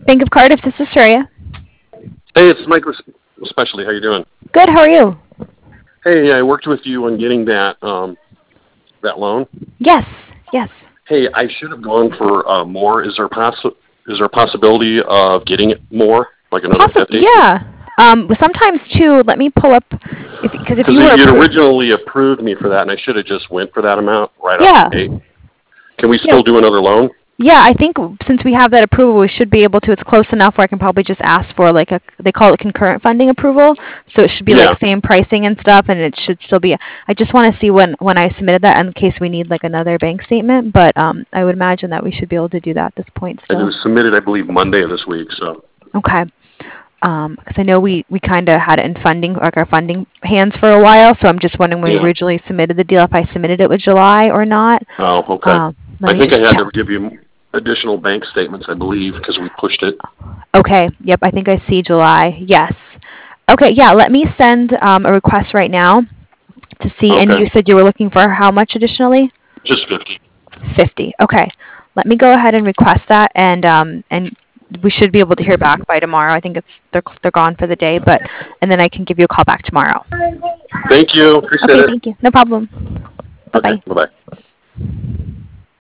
Bank of Cardiff, this is Surya. Hey, it's Mike, especially. How you doing? Good, how are you? Hey, I worked with you on getting that loan. Yes, yes. Hey, I should have gone for more. Is there a possibility of getting it more, like another 50? Yeah. Sometimes too, let me pull up, because if Because you were you'd approved. originally approved me for that, and I should have just went for that amount right off Yeah. the gate. Can we Yeah. still do another loan? Yeah, I think since we have that approval, we should be able to. It's close enough where I can probably just ask for like they call it concurrent funding approval. So it should be like Yeah. same pricing and stuff, and it should still be. I just want to see when I submitted that in case we need like another bank statement, but I would imagine that we should be able to do that at this point And it still. was submitted, I believe, Monday of this week. So. Okay. Because I know we kind of had it in funding, like our funding hands for a while, so I'm just wondering when we Yeah. originally submitted the deal, if I submitted it with July or not. Oh, okay. Let I me think just I had check. to give you additional bank statements, I believe, because we pushed it. Okay, yep, I think I see July. Yes. Okay, yeah, let me send a request right now to see, and Okay. you said you were looking for how much additionally? Just 50. 50. Okay. Let me go ahead and request that, and we should be able to hear back by tomorrow. I think they're gone for the day, and then I can give you a call back tomorrow. Thank you. Appreciate Okay, it. thank you. No problem. Okay. Bye-bye. Bye-bye.